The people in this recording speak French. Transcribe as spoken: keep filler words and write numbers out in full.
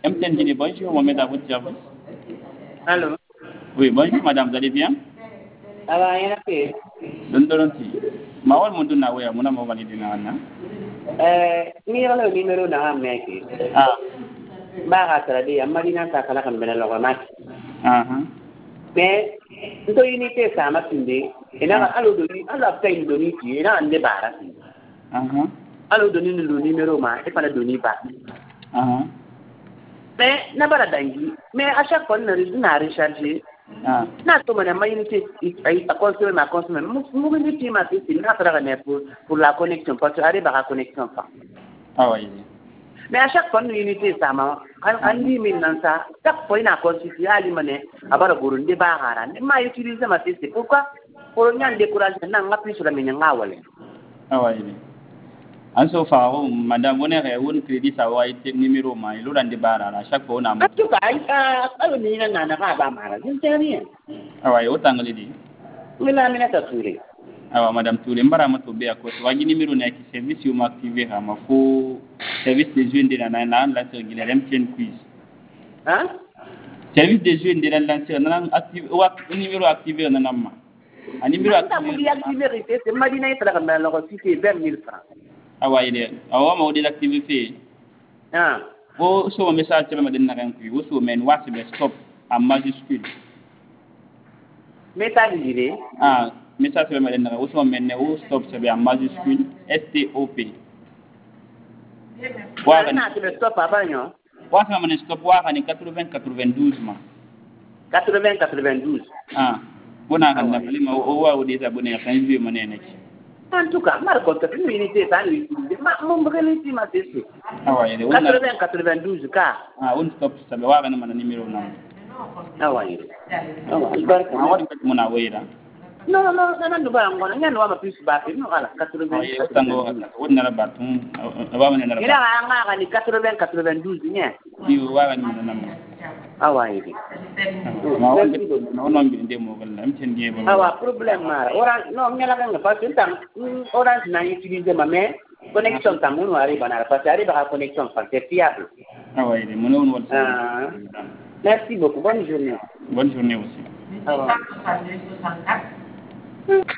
M T N Guinée, bonjour, Mohamed à votre service. Allô? Oui, bonjour madame, vous allez bien? Ça va, rien à faire. Don Doronti. Mawal Mundu Nawe, Mona Mawali Dinana. Euh, mire le numéro na mec. Ah. Ba ka di amarina ta kala kan bena logo mat. Ah. Mais to unité sa ma tinde. Ina alo do ni alo ta ni do ni ti ina ande bara. Ah. Alo do ni le numéro ma e pas do ni ba. Ah. Mais na bara dangi. Mais à chaque fois na na recharger. Ah. Na to mana ma unité ai a consommer ma consommer. Mu unité ma c'est na tra ne pour pour la connexion parce que arrive à la connexion pas. Ah oui. Mais à chaque fois nous unité ça ma an dit min nan ça chaque fois ina constituer ali mané abara burundi ba haran ma utiliser ma c'est pourquoi pour ñan décourager na nga plus la min nga wale. Ah oui. En so faro madame on est un crédit ça va être numéro ma il aura des barres à chaque fois on a. En tout cas, alo ni na na ka ba mara. Je sais rien. Ah oui, autant que dit. Mais la mina ta touré. Ah madame Touré mbara ma to be à côté. Wagi numéro na qui service yo ma activer ma fo service des jeunes de la na la sur Guilherme Tien quiz. Hein? Service des jeunes de la lancer na active wa numéro activé na namma. Un numéro activé. Activé c'est madina itra kan la ko cité vingt mille francs. Ah ouais, il est. Ah ouais, mais on dit activé. Ah. Oh, so message tu me donnes na kan ku. Oh so men what be stop en majuscule. Message dire. Ah, message tu me donnes na. Oh so men ne stop c'est en majuscule S T O P. Wa na tu stop papa nyo. Wa sa men stop wa kan quatre-vingts quatre-vingt-douze ma. quatre-vingts quatre-vingt-douze. Ah. Bona kan na ma o wa o des abonnés kan vieux mané nek. En tout cas, mal compte une unité ça lui. Ma mon relais ma c'est. Ah ouais, quatre-vingts quatre-vingt-douze ka. Ah, on stop ça wa kan na numéro na. Ah ouais. Ah ouais, barka. Ah wa mo na wera. Non non non non ba ngona ngana wa ma plus ba no ala quatre-vingts. Ah, tango on na ba tum ba mo na ba. Ila nga nga ni quatre-vingts quatre-vingt-douze ni. Di wa kan na na. Ah ouais. Ma wa no no mbi ndemo gal am ten gebe. Ah ouais, problème ma. Orange non ngala nga parce que tam orange na utiliser ma mais connexion tam on arrive à parce que arrive à connexion parce que fiable. Ah ouais, mon nom on Ah. Merci beaucoup. Bonne journée. Bonne journée aussi. Au revoir.